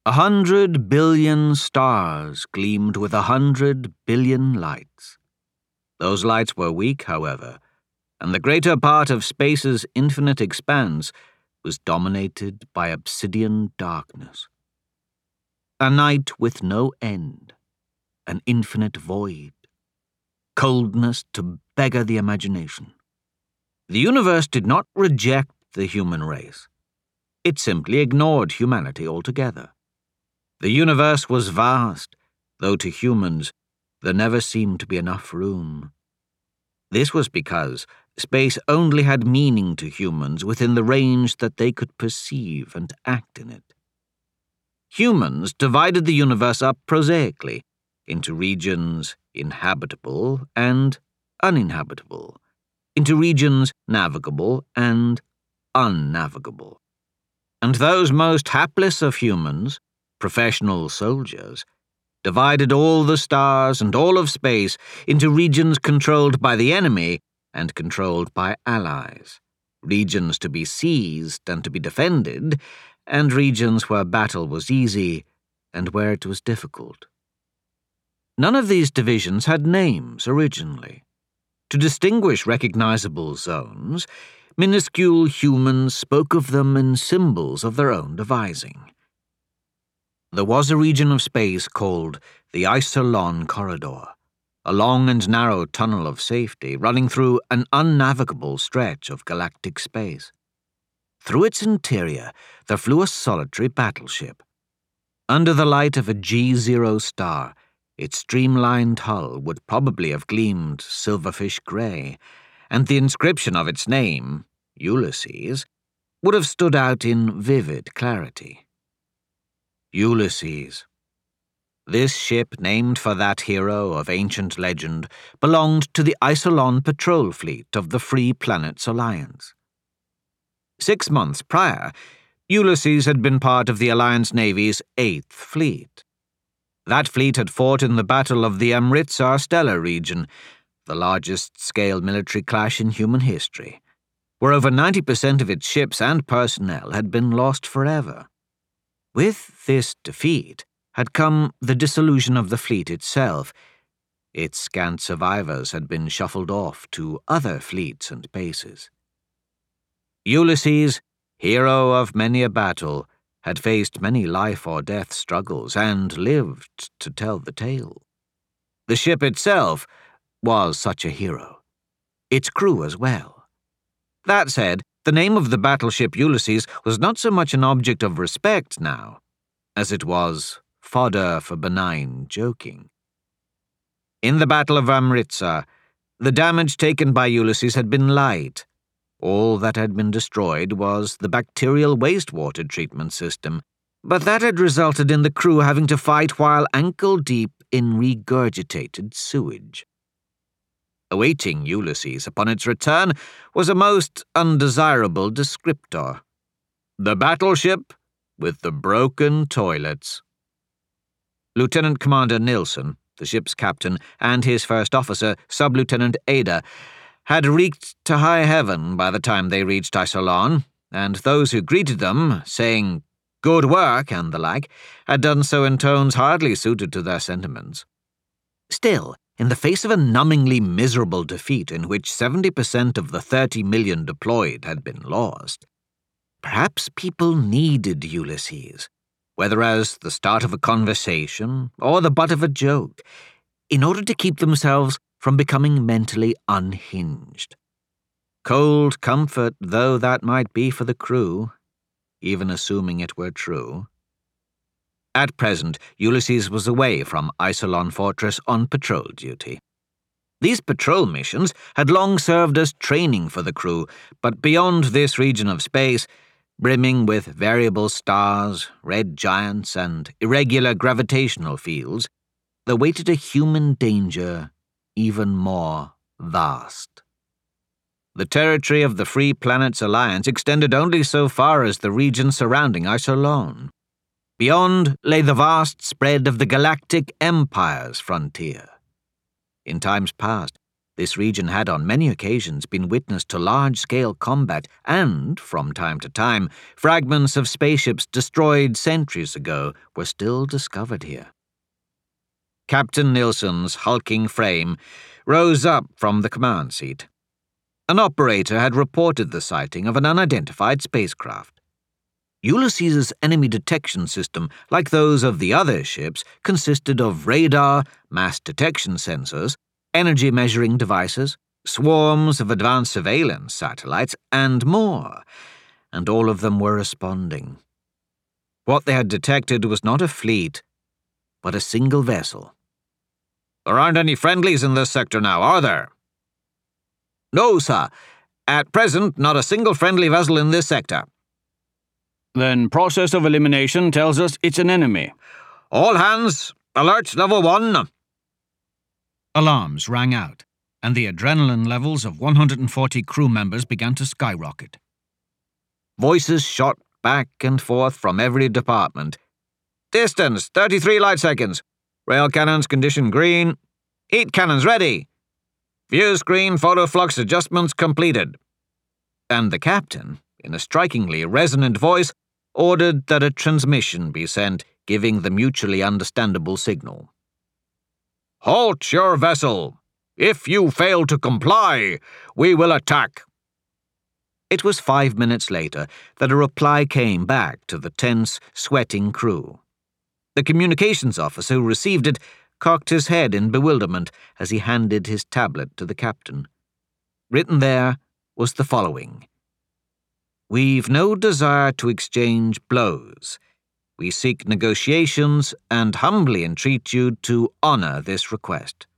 100 billion stars gleamed with 100 billion lights. Those lights were weak, however, and the greater part of space's infinite expanse was dominated by obsidian darkness. A night with no end, an infinite void, coldness to beggar the imagination. The universe did not reject the human race. It simply ignored humanity altogether. The universe was vast, though to humans there never seemed to be enough room. This was because space only had meaning to humans within the range that they could perceive and act in it. Humans divided the universe up prosaically into regions inhabitable and uninhabitable, into regions navigable and unnavigable. And those most hapless of humans, professional soldiers, divided all the stars and all of space into regions controlled by the enemy and controlled by allies, regions to be seized and to be defended, and regions where battle was easy and where it was difficult. None of these divisions had names originally. To distinguish recognizable zones, minuscule humans spoke of them in symbols of their own devising. There was a region of space called the Isolon Corridor, a long and narrow tunnel of safety running through an unnavigable stretch of galactic space. Through its interior there flew a solitary battleship. Under the light of a G0 star, its streamlined hull would probably have gleamed silverfish grey, and the inscription of its name, Ulysses, would have stood out in vivid clarity. Ulysses. This ship, named for that hero of ancient legend, belonged to the Isolon patrol fleet of the Free Planets Alliance. 6 months prior, Ulysses had been part of the Alliance Navy's 8th Fleet. That fleet had fought in the Battle of the Amritsar Stellar region, the largest-scale military clash in human history, where over 90% of its ships and personnel had been lost forever. With this defeat had come the dissolution of the fleet itself. Its scant survivors had been shuffled off to other fleets and bases. Ulysses, hero of many a battle, had faced many life-or-death struggles and lived to tell the tale. The ship itself was such a hero. Its crew as well. That said, the name of the battleship Ulysses was not so much an object of respect now, as it was fodder for benign joking. In the Battle of Amritsar, the damage taken by Ulysses had been light. All that had been destroyed was the bacterial wastewater treatment system, but that had resulted in the crew having to fight while ankle-deep in regurgitated sewage. Awaiting Ulysses upon its return was a most undesirable descriptor: the battleship with the broken toilets. Lieutenant Commander Nilsson, the ship's captain, and his first officer, Sub-Lieutenant Ada, had reeked to high heaven by the time they reached Isolon, and those who greeted them, saying "good work" and the like, had done so in tones hardly suited to their sentiments. Still, in the face of a numbingly miserable defeat in which 70% of the 30 million deployed had been lost, perhaps people needed Ulysses, whether as the start of a conversation or the butt of a joke, in order to keep themselves from becoming mentally unhinged. Cold comfort though that might be for the crew, even assuming it were true. At present, Ulysses was away from Isolon Fortress on patrol duty. These patrol missions had long served as training for the crew, but beyond this region of space, brimming with variable stars, red giants, and irregular gravitational fields, there waited a human danger even more vast. The territory of the Free Planets Alliance extended only so far as the region surrounding Isolon. Beyond lay the vast spread of the Galactic Empire's frontier. In times past, This region had on many occasions been witness to large-scale combat and, from time to time, fragments of spaceships destroyed centuries ago were still discovered here. Captain Nilsson's hulking frame rose up from the command seat. An operator had reported the sighting of an unidentified spacecraft. Ulysses's enemy detection system, like those of the other ships, consisted of radar, mass detection sensors, energy measuring devices, swarms of advanced surveillance satellites, and more, and all of them were responding. What they had detected was not a fleet, but a single vessel. "There aren't any friendlies in this sector now, are there?" "No, sir. At present, not a single friendly vessel in this sector." "Then process of elimination tells us it's an enemy." "All hands, alert level 1. Alarms rang out, and the adrenaline levels of 140 crew members began to skyrocket. Voices shot back and forth from every department. "Distance, 33 light seconds. Rail cannons condition green. Heat cannons ready. View screen photo flux adjustments completed." And the captain, in a strikingly resonant voice, ordered that a transmission be sent giving the mutually understandable signal. "Halt your vessel! If you fail to comply, we will attack." It was 5 minutes later that a reply came back to the tense, sweating crew. The communications officer who received it cocked his head in bewilderment as he handed his tablet to the captain. Written there was the following: "We've no desire to exchange blows. We seek negotiations and humbly entreat you to honor this request."